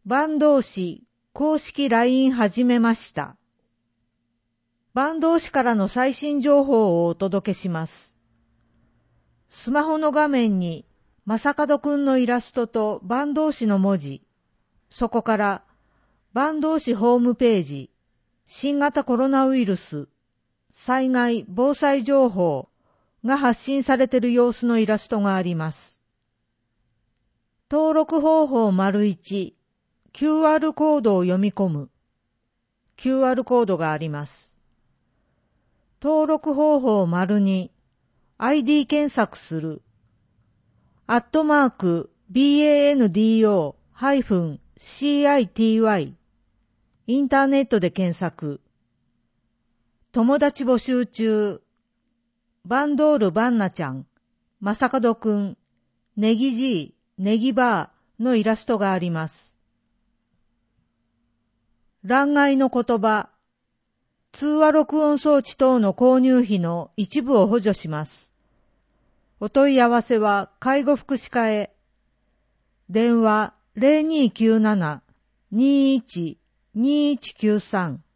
坂東市公式 LINE 始めました。坂東市からの最新情報をお届けします。スマホの画面に正門くんのイラストと坂東市の文字、そこから坂東市ホームページ、新型コロナウイルス、災害防災情報が発信されている様子のイラストがあります。登録方法 ①、QR コードを読み込む。QR コードがあります。登録方法 ②、ID 検索する。@BANDO-CITY インターネットで検索。友達募集中。バンドールバンナちゃん、正門くん、ネギじい、ネギバーのイラストがあります。欄外の言葉、通話録音装置等の購入費の一部を補助します。お問い合わせは介護福祉課へ。電話 0297-21-2193